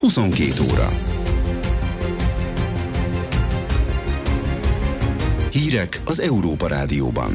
22 óra. Hírek az Európa Rádióban.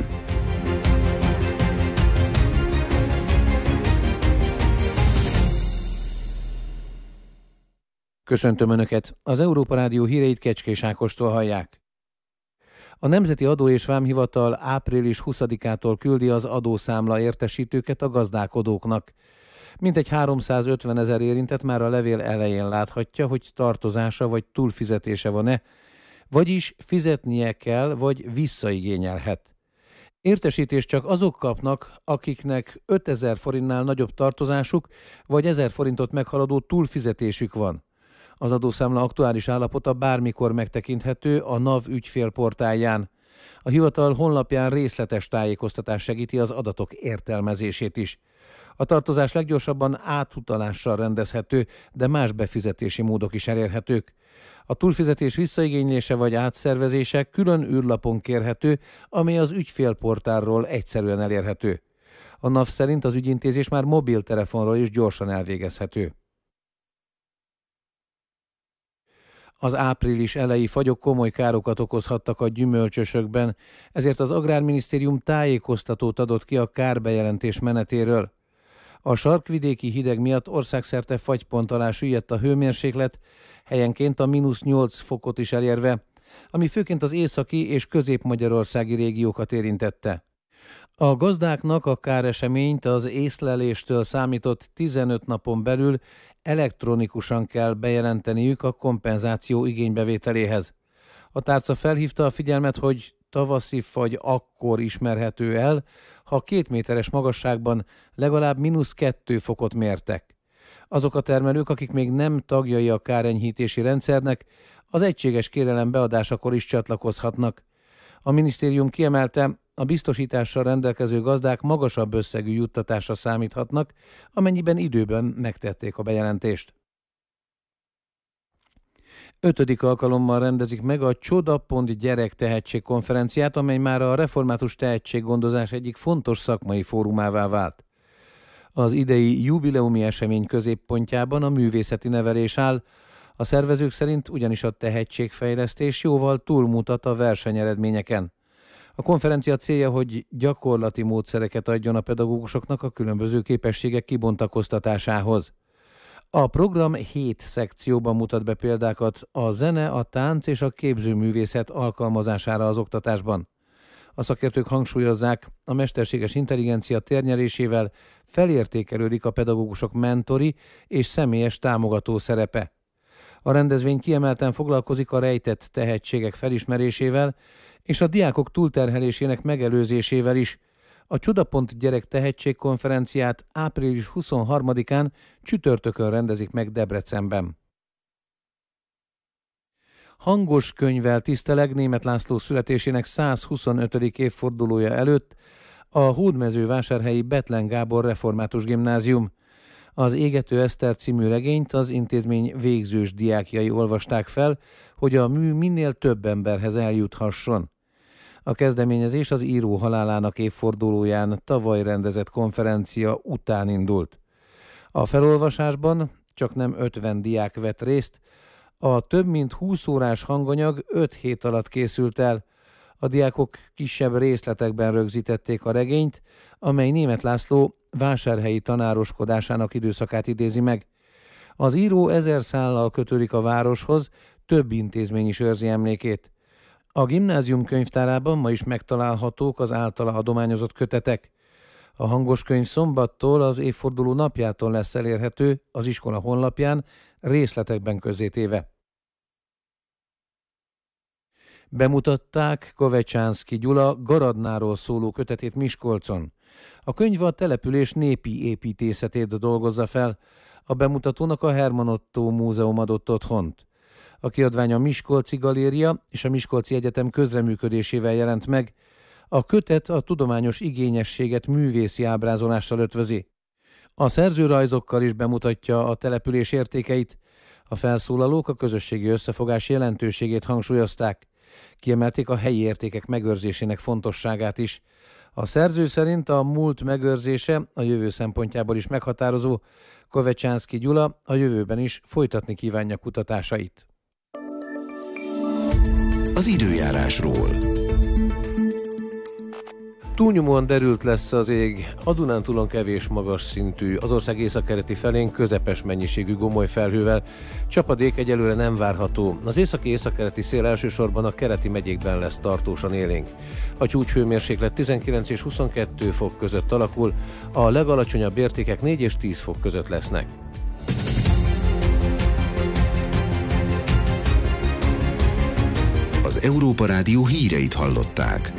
Köszöntöm Önöket! Az Európa Rádió híreit Kecskés Ákostól hallják. A Nemzeti Adó és Vámhivatal április 20-ától küldi az adószámla értesítőket a gazdálkodóknak. Mintegy 350 000 érintett már a levél elején láthatja, hogy tartozása vagy túlfizetése van-e, vagyis fizetnie kell, vagy visszaigényelhet. Értesítést csak azok kapnak, akiknek 5000 forintnál nagyobb tartozásuk, vagy 1000 forintot meghaladó túlfizetésük van. Az adószámla aktuális állapota bármikor megtekinthető a NAV ügyfélportálján. A hivatal honlapján részletes tájékoztatás segíti az adatok értelmezését is. A tartozás leggyorsabban átutalással rendezhető, de más befizetési módok is elérhetők. A túlfizetés visszaigénylése vagy átszervezése külön űrlapon kérhető, amely az ügyfélportálról egyszerűen elérhető. A NAV szerint az ügyintézés már mobiltelefonról is gyorsan elvégezhető. Az április elejé fagyok komoly károkat okozhattak a gyümölcsösökben, ezért az Agrárminisztérium tájékoztatót adott ki a kárbejelentés menetéről. A sarkvidéki hideg miatt országszerte fagypont alá süllyedt a hőmérséklet, helyenként a -8 fokot is elérve, ami főként az északi és közép-magyarországi régiókat érintette. A gazdáknak a káreseményt az észleléstől számított 15 napon belül elektronikusan kell bejelenteniük a kompenzáció igénybevételéhez. A tárca felhívta a figyelmet, hogy tavaszi fagy akkor ismerhető el, ha 2 méteres magasságban legalább -2 fokot mértek. Azok a termelők, akik még nem tagjai a kárenyhítési rendszernek, az egységes kérelem beadásakor is csatlakozhatnak. A minisztérium kiemelte, a biztosítással rendelkező gazdák magasabb összegű juttatásra számíthatnak, amennyiben időben megtették a bejelentést. 5. alkalommal rendezik meg a Csodapont Gyerek Tehetségkonferenciát, amely már a református tehetséggondozás egyik fontos szakmai fórumává vált. Az idei jubileumi esemény középpontjában a művészeti nevelés áll, a szervezők szerint ugyanis a tehetségfejlesztés jóval túlmutat a versenyeredményeken. A konferencia célja, hogy gyakorlati módszereket adjon a pedagógusoknak a különböző képességek kibontakoztatásához. A program 7 szekcióban mutat be példákat a zene, a tánc és a képzőművészet alkalmazására az oktatásban. A szakértők hangsúlyozzák, a mesterséges intelligencia térnyerésével felértékelődik a pedagógusok mentori és személyes támogató szerepe. A rendezvény kiemelten foglalkozik a rejtett tehetségek felismerésével és a diákok túlterhelésének megelőzésével is. A Csodapont Gyerek Tehetségkonferenciát április 23-án csütörtökön rendezik meg Debrecenben. Hangos könyvvel tiszteleg Németh László születésének 125. évfordulója előtt a hódmezővásárhelyi Bethlen Gábor Református Gimnázium. Az Égető Eszter című regényt az intézmény végzős diákjai olvasták fel, hogy a mű minél több emberhez eljuthasson. A kezdeményezés az író halálának évfordulóján tavaly rendezett konferencia után indult. A felolvasásban csaknem 50 diák vett részt, a több mint 20 órás hanganyag 5 hét alatt készült el. A diákok kisebb részletekben rögzítették a regényt, amely Németh László vásárhelyi tanároskodásának időszakát idézi meg. Az író 1000 szállal kötődik a városhoz, több intézmény is őrzi emlékét. A gimnázium könyvtárában ma is megtalálhatók az általa adományozott kötetek. A hangos könyv szombattól, az évforduló napjától lesz elérhető az iskola honlapján, részletekben közzétéve. Bemutatták Kovecsánszky Gyula Garadnáról szóló kötetét Miskolcon. A könyv a település népi építészetét dolgozza fel, a bemutatónak a Herman Otto Múzeum adott otthont. A kiadvány a Miskolci Galéria és a Miskolci Egyetem közreműködésével jelent meg. A kötet a tudományos igényességet művészi ábrázolással ötvözi. A szerző rajzokkal is bemutatja a település értékeit. A felszólalók a közösségi összefogás jelentőségét hangsúlyozták. Kiemelték a helyi értékek megőrzésének fontosságát is. A szerző szerint a múlt megőrzése a jövő szempontjából is meghatározó. Kovecsánszky Gyula a jövőben is folytatni kívánja kutatásait. Az időjárásról. Túlnyomóan derült lesz az ég, a Dunántúlon kevés magas szintű, az ország északkeleti felén közepes mennyiségű gomoly felhővel, csapadék egyelőre nem várható. Az északi északkeleti szél elsősorban a keleti megyékben lesz tartósan élénk. A csúcshőmérséklet 19 és 22 fok között alakul, a legalacsonyabb értékek 4 és 10 fok között lesznek. Az Európa Rádió híreit hallották.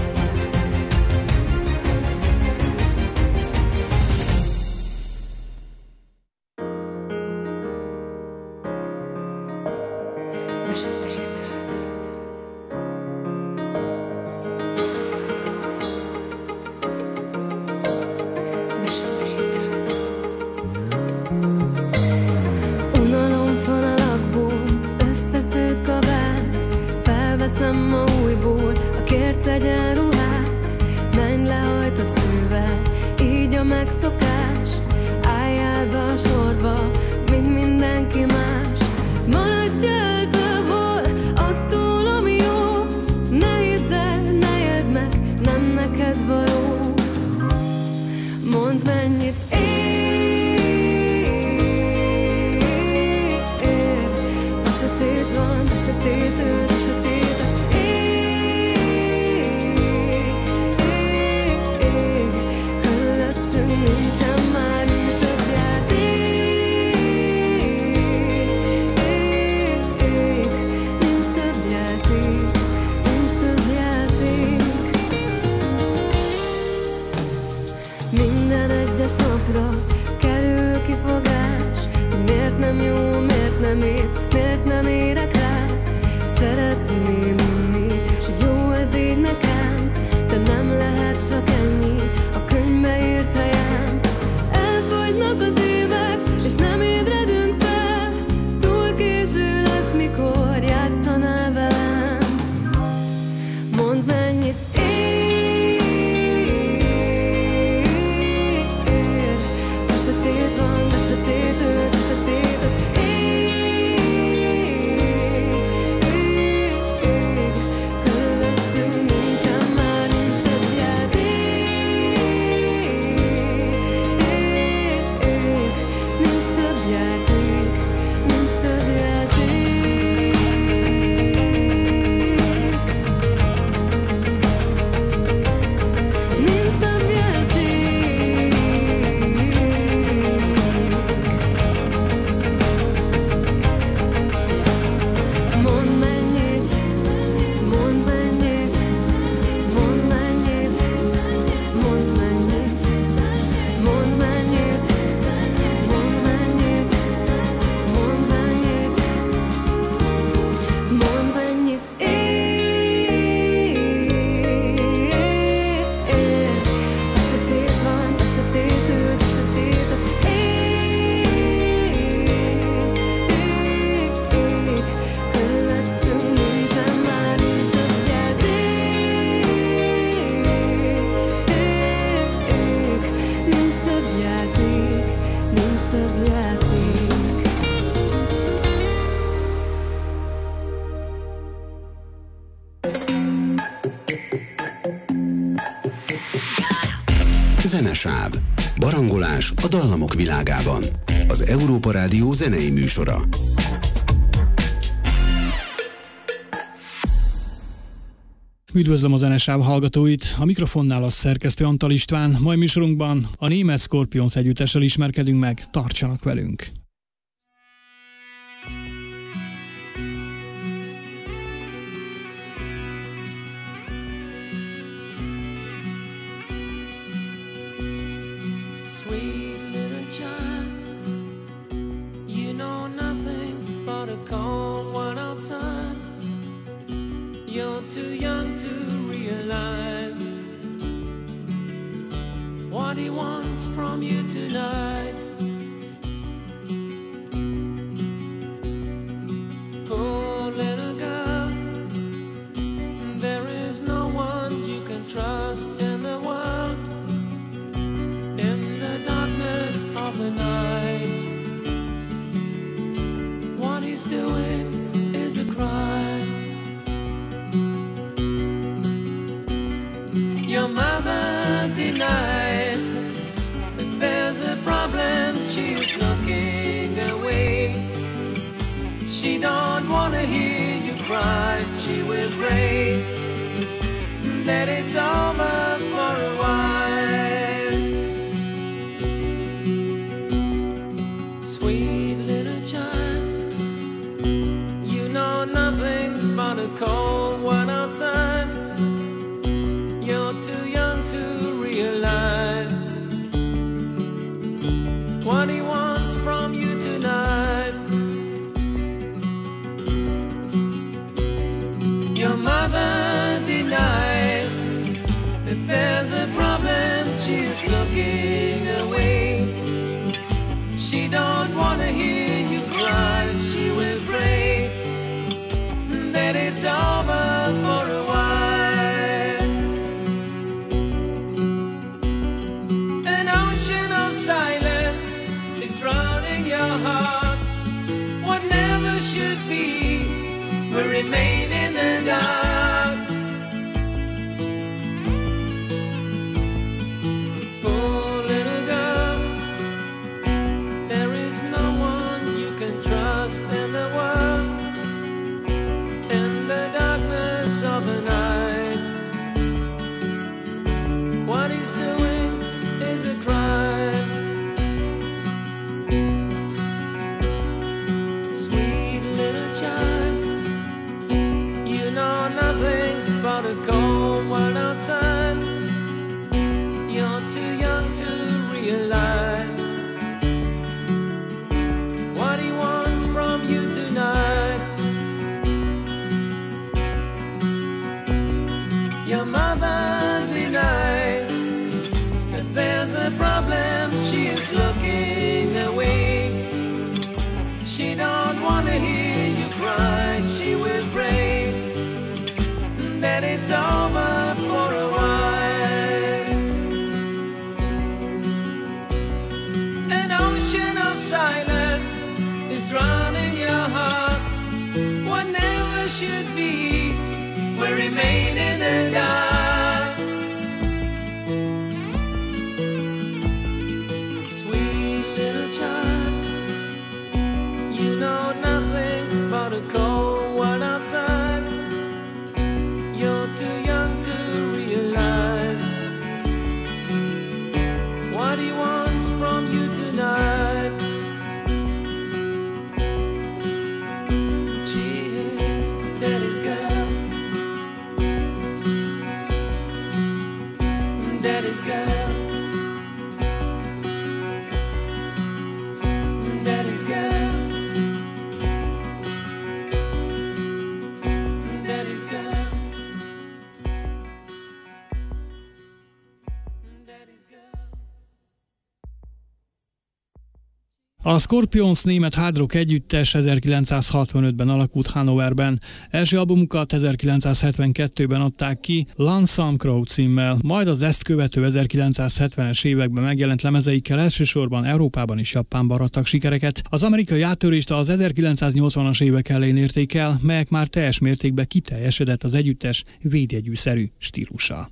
Zenesáv. Barangolás a dallamok világában. Az Európa Rádió zenei műsora. Üdvözlöm a Zenesáv hallgatóit! A mikrofonnál a szerkesztő Antal István. Mai műsorunkban a német Scorpions együttessel ismerkedünk meg. Tartsanak velünk! Sweet little child, you know nothing but a cold one outside. You're too young to realize what he wants from you tonight. Poor little girl, there is no one you can trust in the world. doing is a crime. Your mother denies that there's a problem, she's looking away. She don't wanna hear you cry, she will pray that it's over for a while. Sweet little child, you know nothing but a cold one outside. You're too young to realize what he wants from you tonight. Your mother denies that there's a problem, she's looking away. She don't wanna hear you cry, she will pray that it's over for a while. An ocean of silence is drowning your heart. What never should be will remain in the dark. Poor little girl, there is no one you can trust in the world. In the darkness of the night, what he's doing is a crime. Sweet little child, you know nothing but a cold world outside. You're too young to realize what he wants from you tonight. Your mother denies that there's a problem, she is looking away. She don't wanna hear you cry, she will pray that it's over for a while. An ocean of silence is drowning your heart. What never should be will remain in the dark. Sweet little child, you know nothing but a cold world outside. You're too young to realize what he wants from you tonight. She is daddy's girl, daddy's girl, daddy's girl, daddy's girl. A Scorpions német hard rock együttes 1965-ben alakult Hannoverben. Első albumukat 1972-ben adták ki Lonesome Crow címmel, majd az ezt követő 1970-es években megjelent lemezeikkel elsősorban Európában és Japánban arattak sikereket. Az amerikai áttörést az 1980-as évek elején érték el, melyek már teljes mértékben kiteljesedett az együttes védjegyűszerű stílusa.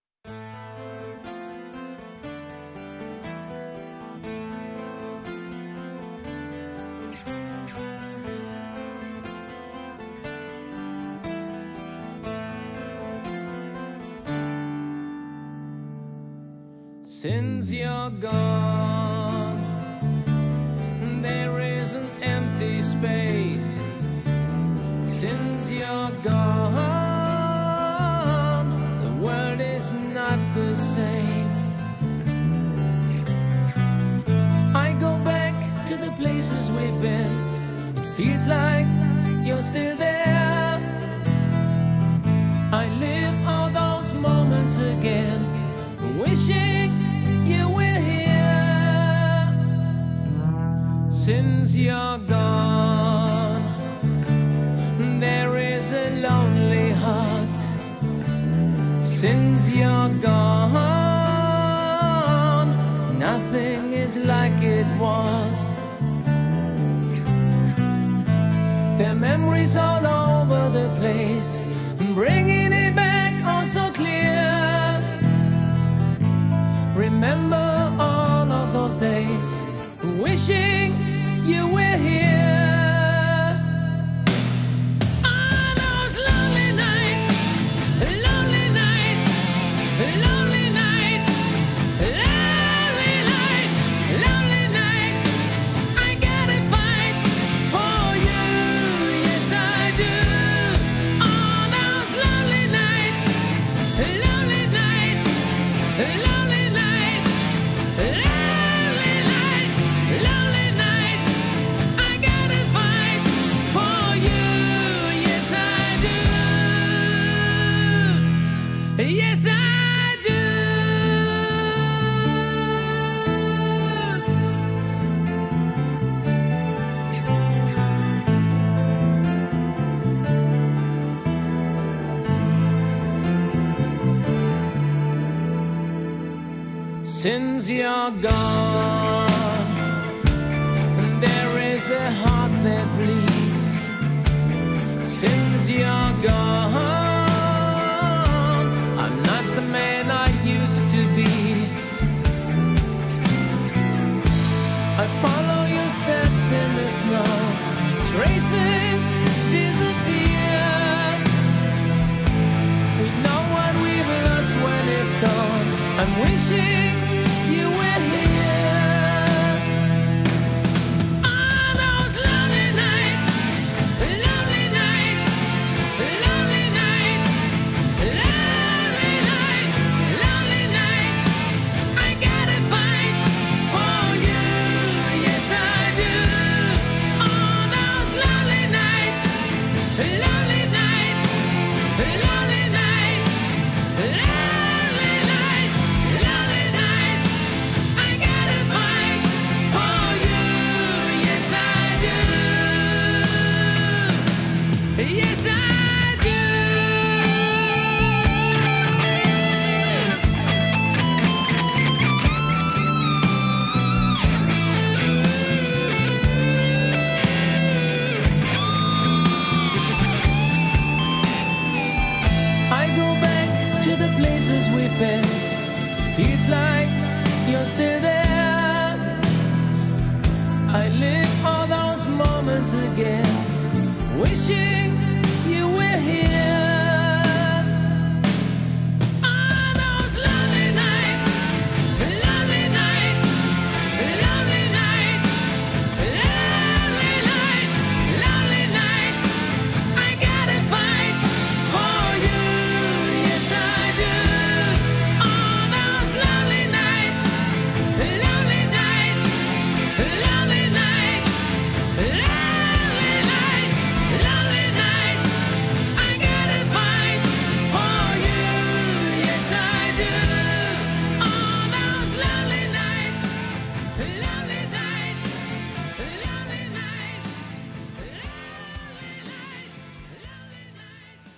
Since you're gone, there is an empty space. Since you're gone, the world is not the same. I go back to the places we've been. It feels like you're still there. I live all those moments again, wishing you were here. Since you're gone, there is a lonely heart. Since you're gone, nothing is like it was. Their memories all over the place, bringing it back all so clear. Remember all of those days, wishing you were here. Yes, I do. Since you're gone, there is a heart that bleeds. Since you're gone, the man I used to be. I follow your steps in the snow, traces disappear. We know what we've lost when it's gone. I'm wishing you were here. Yes, I do. I go back to the places we've been. Feels like you're still there. I live all those moments again, wishing you were here. On those lonely nights, lonely nights, lonely nights, lonely nights, lonely nights, I gotta fight for you, yes I do. On those lonely nights, lonely nights, lonely nights, lonely nights, lonely nights, I gotta fight for you, yes I do. On those lonely nights, lonely nights, lonely nights, lonely nights, lonely nights,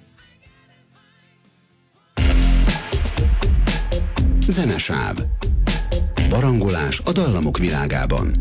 Zenesáv. Barangolás a dallamok világában.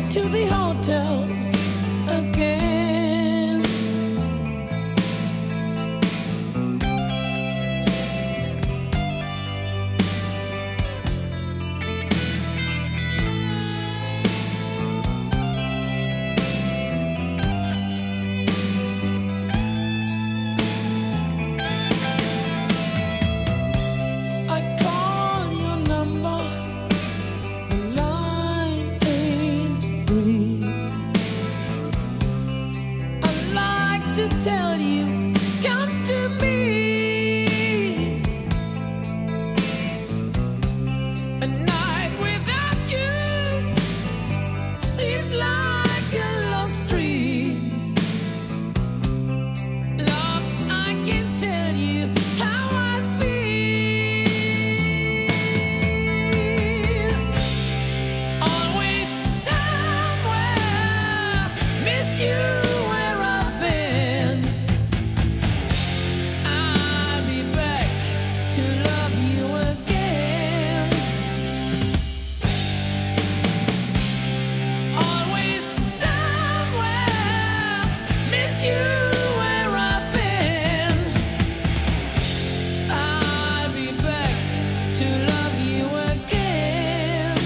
to the hotel again. I call your number, the line ain't free. I like to tell you, come to me. A night without you seems like a lost dream. Love, I can tell you how I feel. Always somewhere, miss you where I've been. I'll be back to love you again. Always somewhere, miss you where I've been. I'll be back to love you again.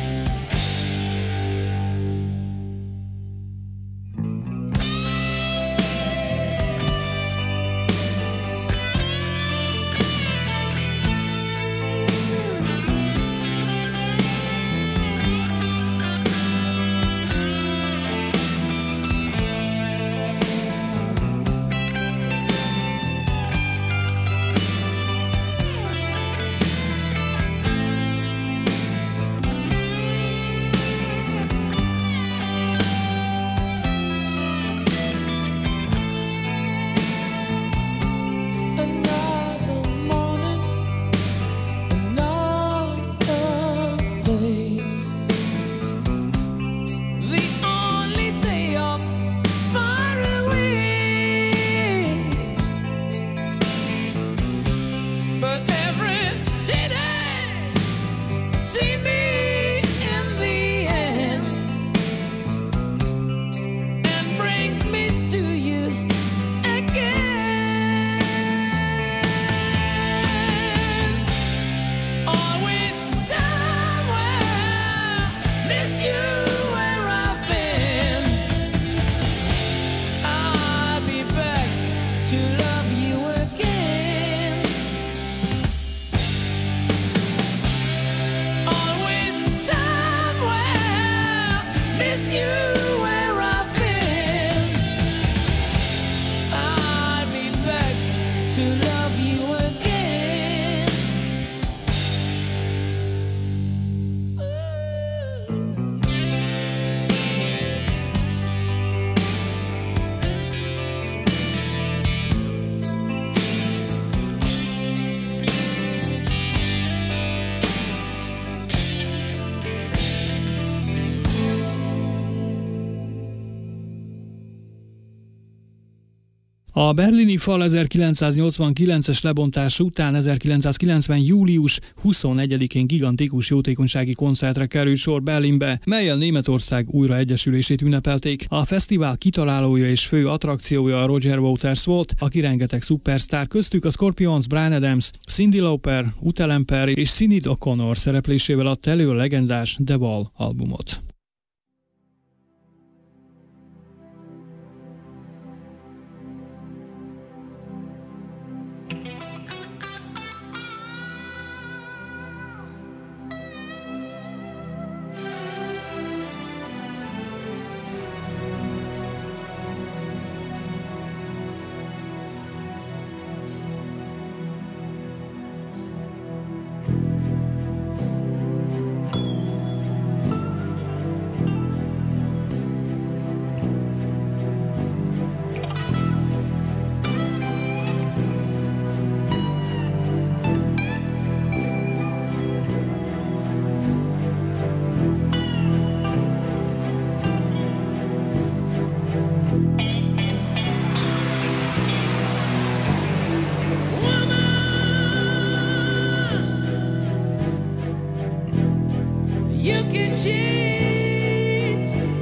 Another morning, another place. The only day off is far away, but every city see me in the end and brings me to you again. Always somewhere, miss you where I've been. I'll be back to love you again. Always somewhere, miss you where I've been. I'll be back to love you again. A berlini fal 1989-es lebontása után 1990. július 21-én gigantikus jótékonysági koncertre került sor Berlinbe, mellyel Németország újraegyesülését ünnepelték. A fesztivál kitalálója és fő attrakciója a Roger Waters volt, aki rengeteg szupersztár, köztük a Scorpions Bryan Adams, Cyndi Lauper, Ute Lemper és Sinéad O'Connor szereplésével adta elő a legendás The Wall albumot. You can change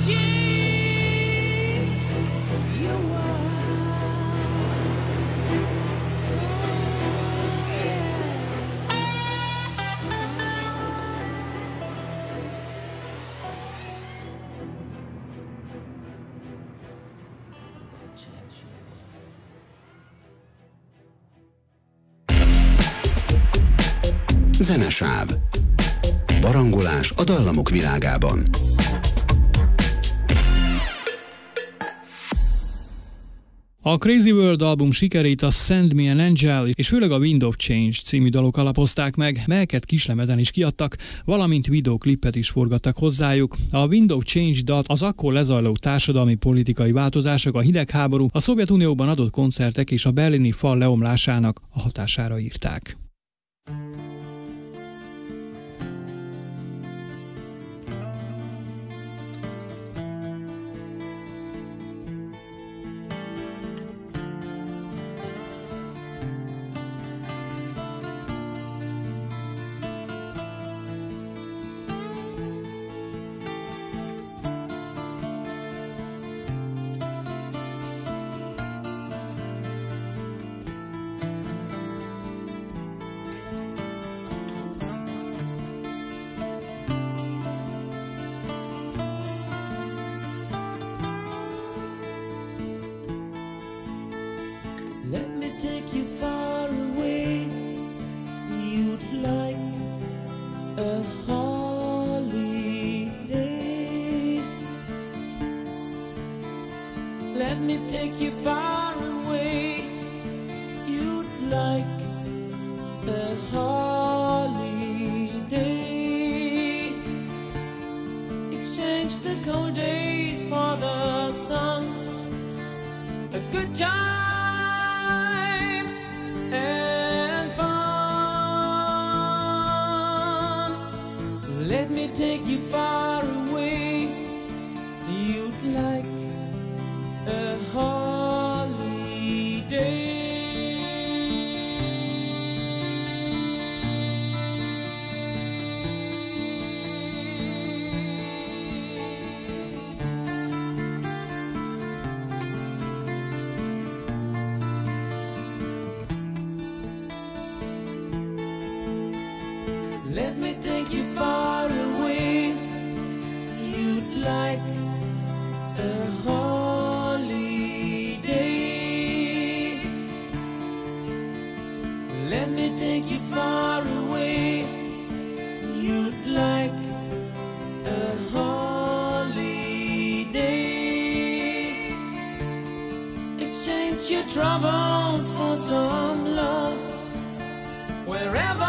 change your Zenesáv. Barangolás a dallamok világában. A Crazy World album sikerét a Send Me an Angel és főleg a Wind of Change című dalok alapozták meg, melyeket kislemezen is kiadtak, valamint videóklipet is forgattak hozzájuk. A Wind of Change dalt az akkor lezajló társadalmi politikai változások, a hidegháború, a Szovjetunióban adott koncertek és a berlini fal leomlásának a hatására írták. Let me take you far away. You'd like a holiday. Let me take you far away. You'd like a holiday. Exchange the cold days for the sun. A good time and fun. Let me take you far away. You'd like a holiday. Let me take you far away. You'd like a holiday. Let me take you far away. You'd like a holiday. Exchange your troubles for some love. Wherever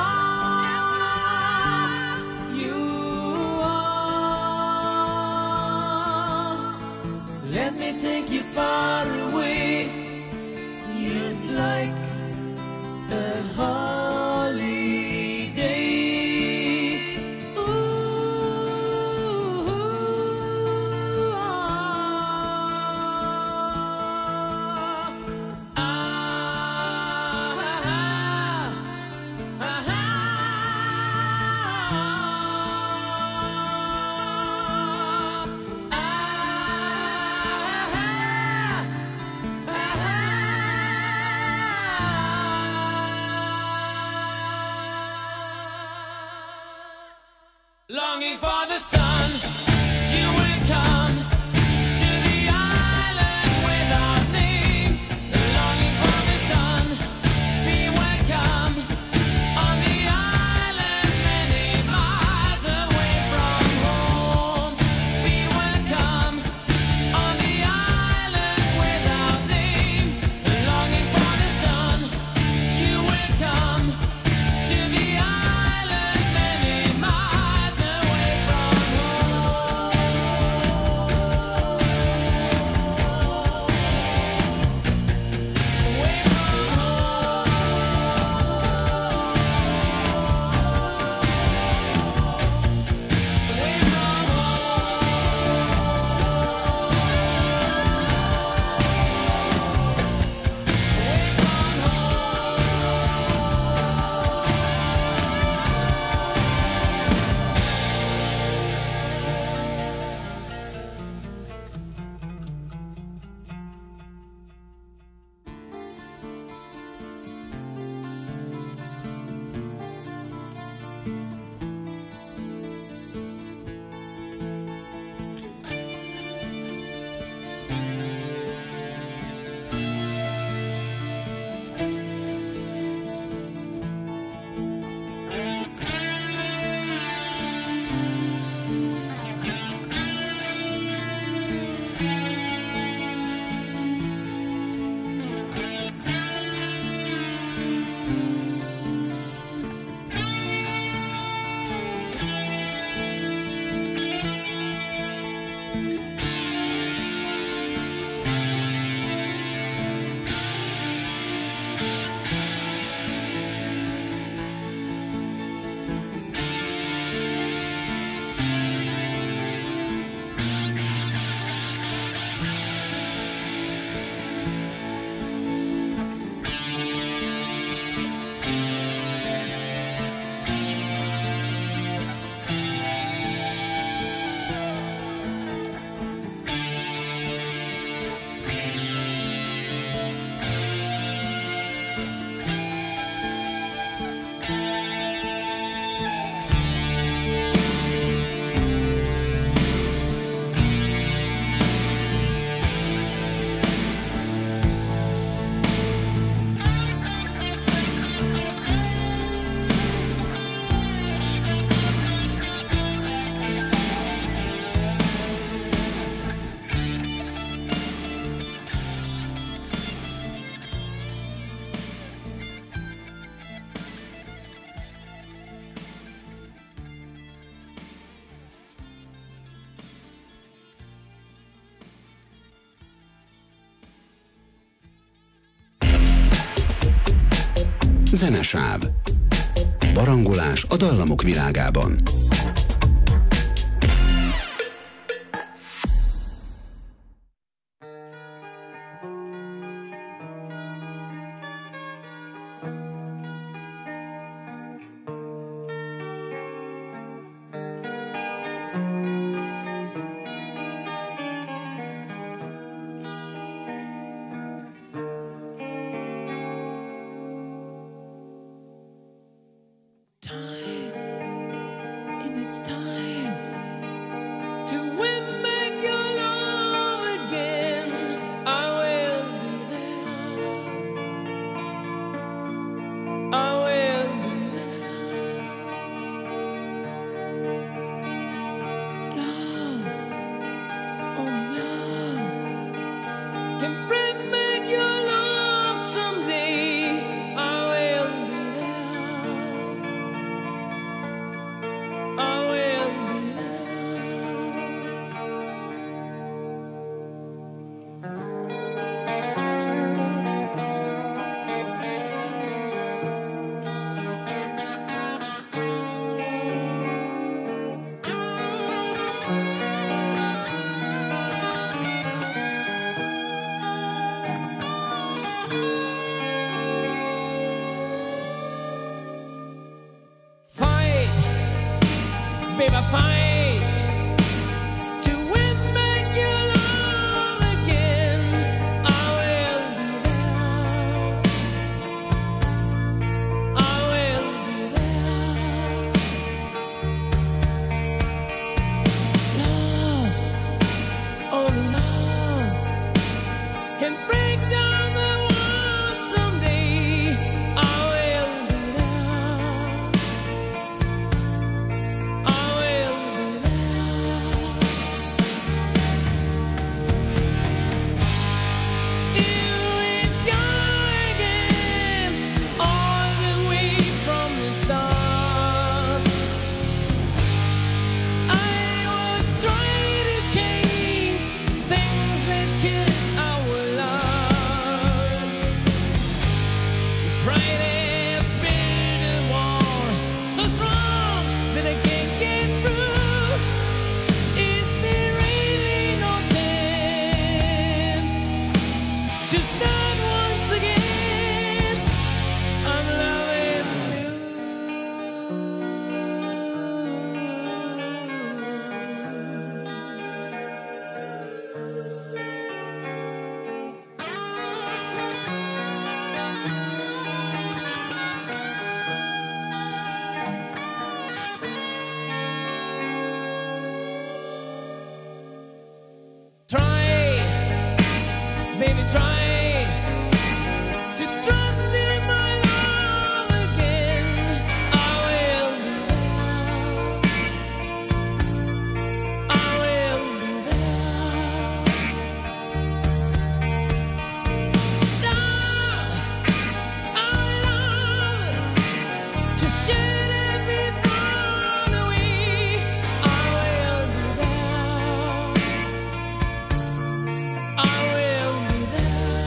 let me take you far away. You'd like a holiday. Ooh, Zenesáv. Barangolás a dallamok világában. I will be there.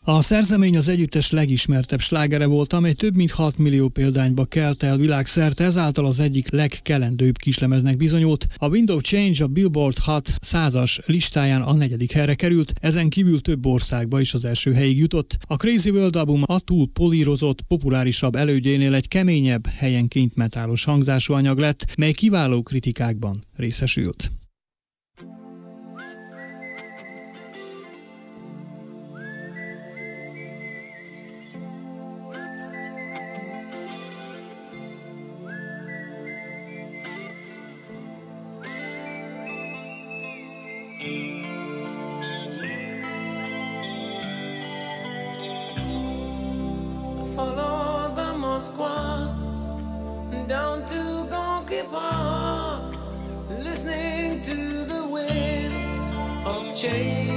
A szerzemény az együttes legismertebb slágere volt, amely több mint 6 millió példányba kelt el világszerte, ezáltal az egyik legkelendőbb kislemeznek bizonyult. A Wind of Change a Billboard Hot 100-as listáján a 4. helyre került, ezen kívül több országba is az első helyig jutott. A Crazy World album a túl polírozott, populárisabb elődjénél egy keményebb, helyenként metálos hangzású anyag lett, mely kiváló kritikákban részesült. Follow the Moskva down to Gorky Park, listening to the wind of change.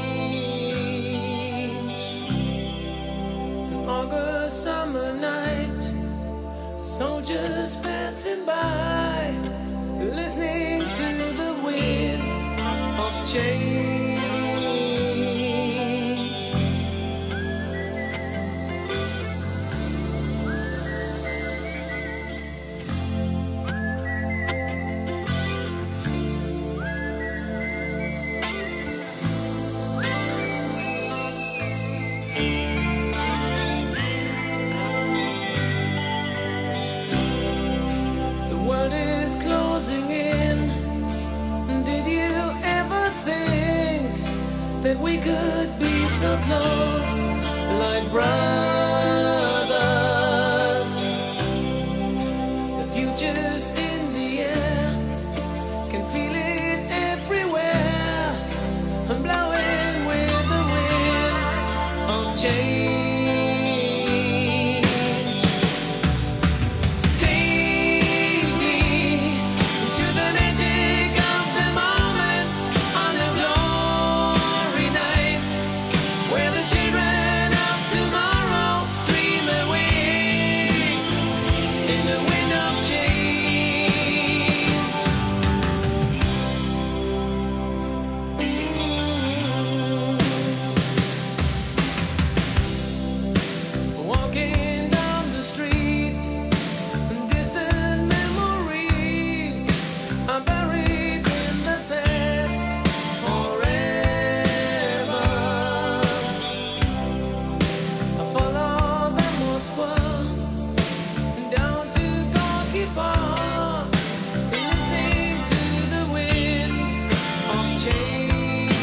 An August summer night, soldiers passing by, listening to the wind of change. That we could be so close, like brothers. The future's in the air, can feel it everywhere. I'm blowing with the wind of change. Take me to the magic of the moment on a glory night, where the children of tomorrow dream away in the wind of change. Walking down the street, distant memories are buried in the past forever. I follow the Moskva down to Gorky Park, listening to the wind of change.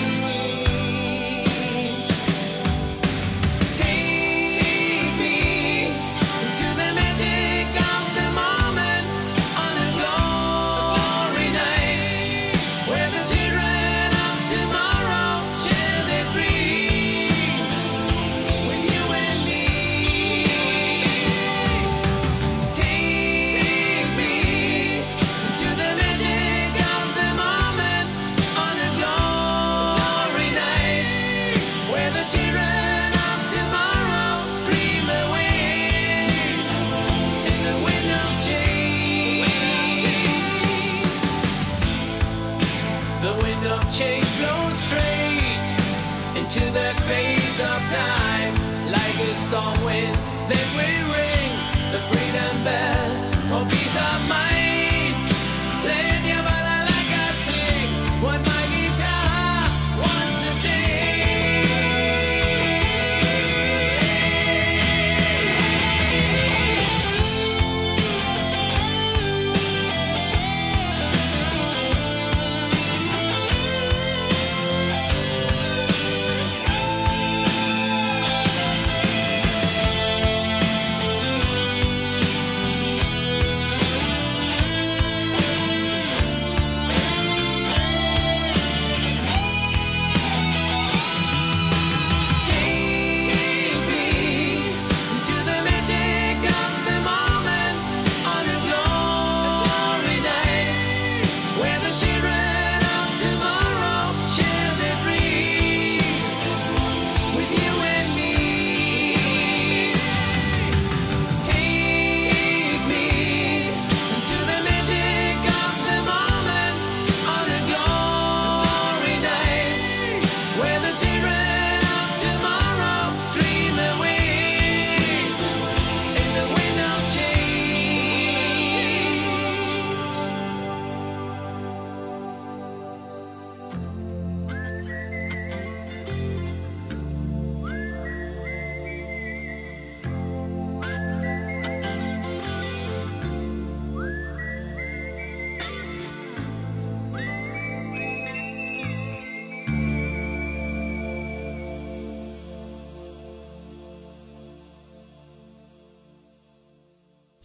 Take me to the magic of the moment on a glory night, where the children of tomorrow share their dreams with you and me. Take me to the magic of the moment on a glory night, where the children of tomorrow dream away in the wind of change. The wind of change blows straight into the face of time, like a storm wind that will ring the freedom bell for peace of mind. Play your ballad like I sing, what my guitar wants to sing.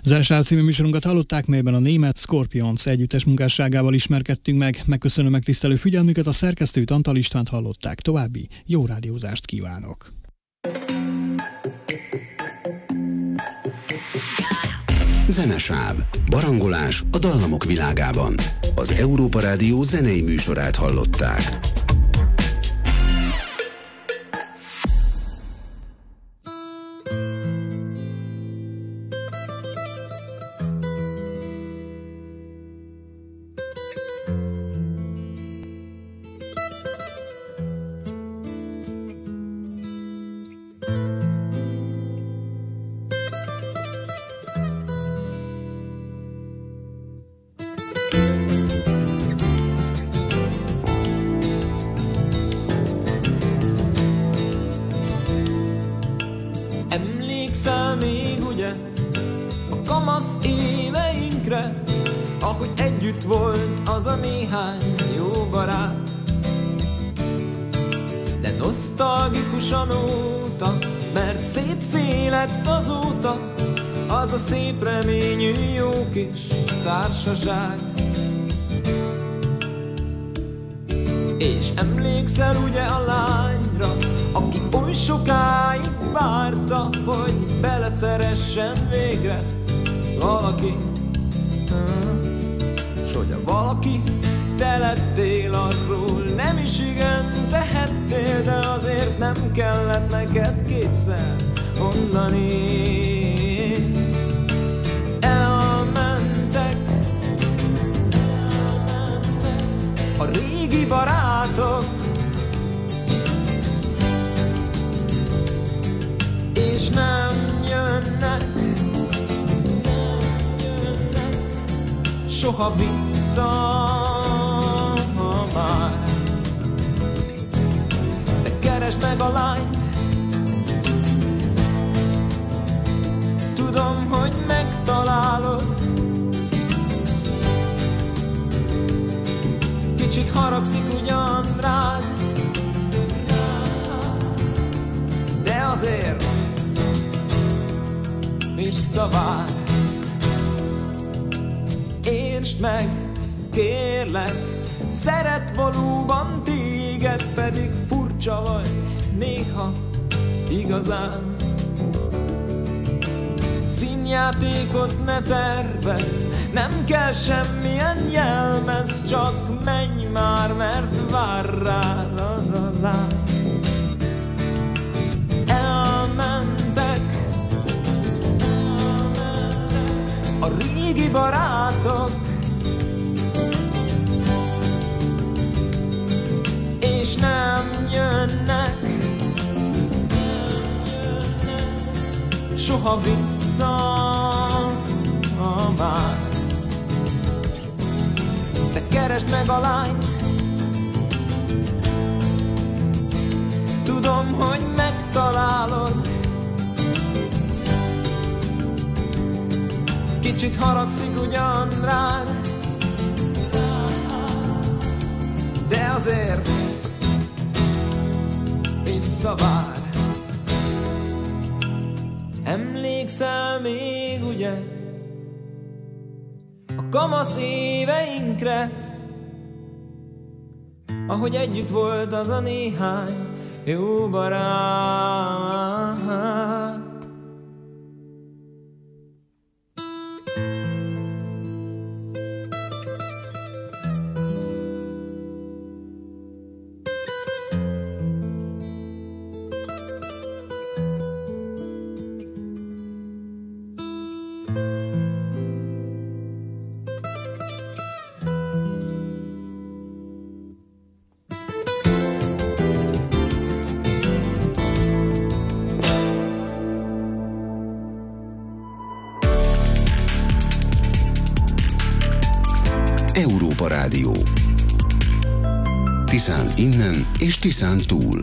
Zenesáv című műsorunkat hallották, melyben a német Scorpions együttes munkásságával ismerkedtünk meg. Megköszönöm megtisztelő figyelmüket, a szerkesztőt, Antal Istvánt hallották. További jó rádiózást kívánok! Zenesáv, barangolás a dallamok világában. Az Európa Rádió zenei műsorát hallották. Emlékszel még ugye a kamasz éveinkre, ahogy együtt volt az a néhány jó barát, de nosztalgikusan óta, mert szétszélett azóta az a szép reményű jó kis társaság. És emlékszel ugye a lányra, aki oly sokáig várta, hogy beleszeressen végre valaki, s hogy a valaki te lettél, arról nem is igen tehettél, de azért nem kellett neked kétszer mondani. Elmentek a régi barátok, és nem jönnek soha vissza már. De keresd meg a lányt, tudom, hogy megtalálod. Kicsit haragszik ugyan rád, de azért visszavár. Értsd meg, kérlek, szeret valóban téged, pedig furcsa vagy néha igazán. Színjátékot ne tervezz, nem kell semmilyen jelmez, csak menj már, mert vár rád az a lány. Elmentek a régi barátok, és nem jönnek soha vissza már. De keresd meg a lányt, tudom, hogy megtalálod. Kicsit haragszik ugyan rád, de azért visszavár. Emlékszel még ugye a kamasz éveinkre, ahogy együtt volt az a néhány jó barát. Európa Rádió. Tiszán innen és Tiszán túl.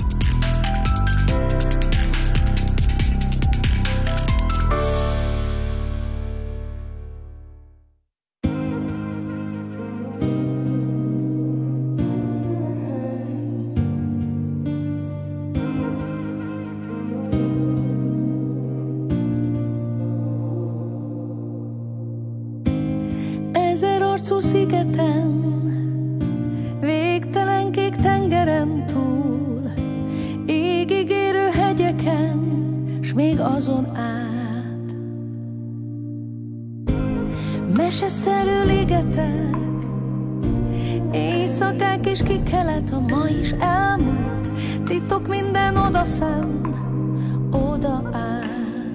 arcú szigeten, végtelen kék tengeren túl, égig érő hegyeken, s még azon át. Meseszerű ligetek, éjszakák és kikelet, a ma is elmúlt, titok minden odafenn, oda át.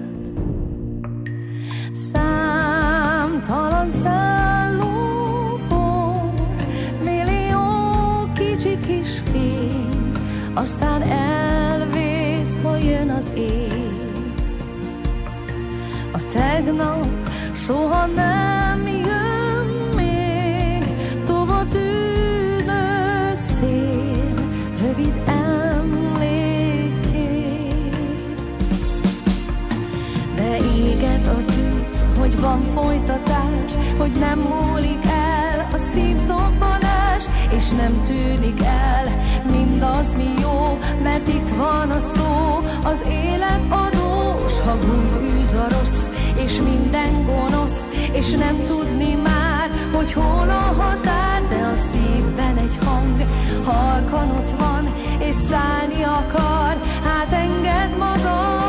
Számtalan szállópor, millió kicsi kis fény, aztán elvész, ha jön az éj. A tegnap soha nem jön még, tova tűnő szél, rövid emlékkép. De éget a tűz, hogy van folytatás, hogy nem múlik el a szívdobbanás, és nem tűnik el mindaz, mi jó, mert itt van a szó, az élet adós, ha gúnyt űz a rossz, és minden gonosz, és nem tudni már, hogy hol a határ, de a szívben egy hang, halkan ott van, és szállni akar, hát engedd magad.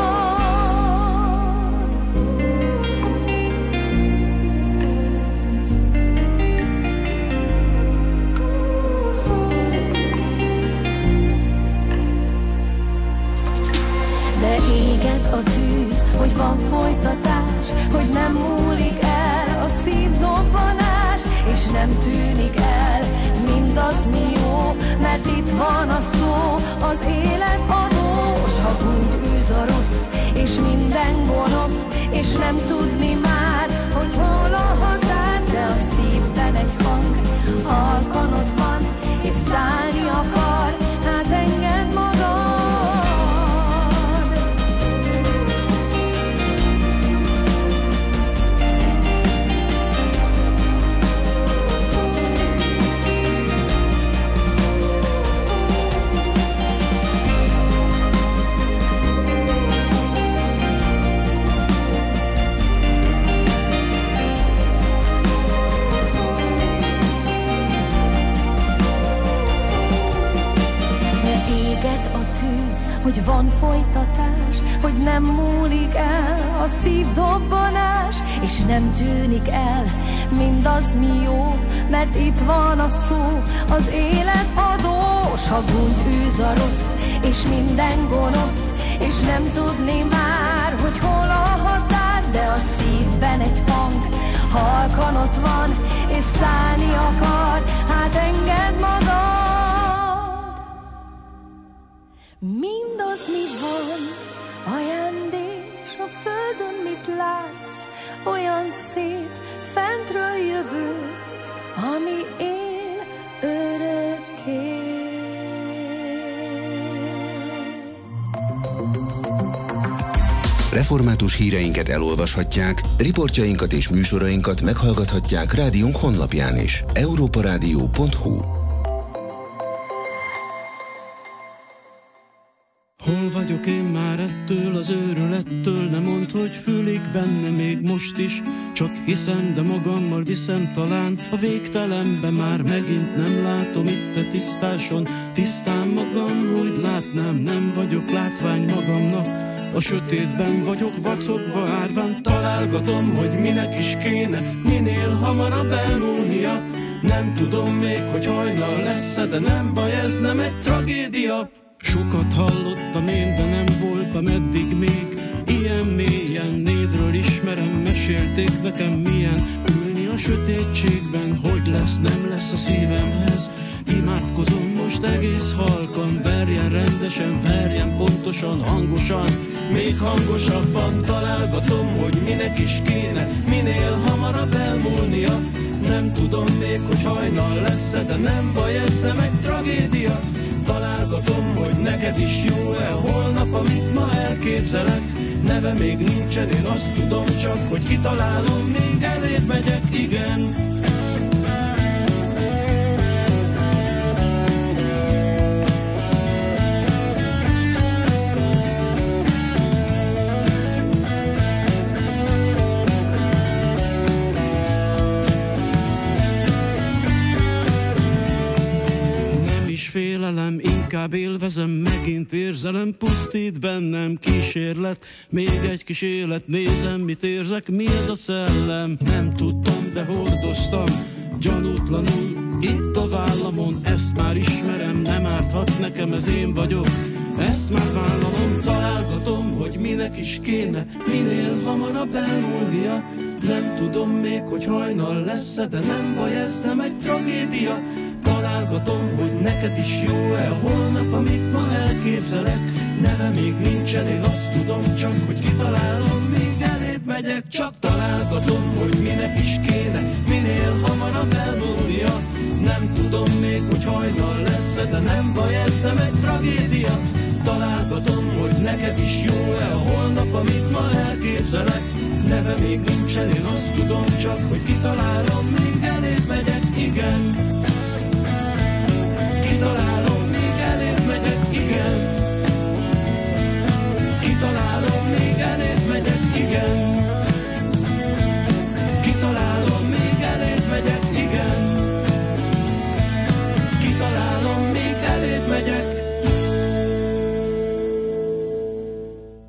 A tűz, hogy van folytatás, hogy nem múlik el a szívdobbanás, és nem tűnik el mindaz, mi jó, mert itt van a szó, az élet adós, ha gúnyt űz a rossz, és minden gonosz, és nem tudni már, hogy hol a határ, de a szívben egy hang, halkan ott van, és szállni akar, hát engedd magad. Hogy van folytatás, hogy nem múlik el a szívdobbanás, és nem tűnik el mindaz, mi jó, mert itt van a szó, az élet adós, ha gúnyt űz a rossz, és minden gonosz, és nem tudni már, hogy hol a határ, de a szívben egy hang, halkan ott van, és szállni akar, hát engedd magad. Mindaz, mi van, ajándék, a földön mit látsz, olyan szép, fentről jövő, ami él örökké. Református híreinket elolvashatják, riportjainkat és műsorainkat meghallgathatják rádiónk honlapján is. europaradio.hu. Hol vagyok én már ettől az őrülettől, ne mondd, hogy fülig benne még most is. Csak hiszem, de magammal viszem talán, a végtelenbe már megint nem látom itt a tisztáson. Tisztán magam, úgy látnám, nem vagyok látvány magamnak. A sötétben vagyok vacogva árván, találgatom, hogy minek is kéne minél hamarabb elmúlnia. Nem tudom még, hogy hajnal lesz-e, de nem baj, ez nem egy tragédia. Sokat hallottam én, de nem voltam eddig még ilyen mélyen. Névről ismerem, mesélték nekem milyen ülni a sötétségben. Hogy lesz, nem lesz a szívemhez. Imádkozom most egész halkan, verjen rendesen, verjen pontosan, hangosan, még hangosabban. Találgatom, hogy minek is kéne minél hamarabb elmúlnia. Nem tudom még, hogy hajnal lesz-e, de nem baj, ez nem egy tragédia. Találgatom, hogy neked is jó-e holnap, amit ma elképzelek. Neve még nincsen, én azt tudom csak, hogy kitalálom, még elébb megyek, igen. is félelem, inkább élvezem, megint érzelem, pusztít bennem kísérlet, még egy kis élet, nézem, mit érzek, mi ez a szellem. Nem tudtam, de hordoztam, gyanútlanul, itt a vállamon, ezt már ismerem, nem árthat nekem, ez én vagyok, ezt már vállalom, találgatom, hogy minek is kéne, minél hamarabb elmúlnia. Nem tudom még, hogy hajnal lesz-e, de nem baj, ez nem egy tragédia. Találgatom, hogy neked is jó-e a holnap, amit ma elképzelek. Neve még nincsen, én azt tudom csak, hogy kitalálom, még eléd megyek. Csak találgatom, hogy minek is kéne, minél hamarabb elmúlnia. Nem tudom még, hogy hajnal lesz-e, de nem baj, ez nem egy tragédia. Találgatom, hogy neked is jó-e a holnap, amit ma elképzelek. Neve még nincsen, én azt tudom csak, hogy kitalálom, még eléd megyek, igen. Kitalálom.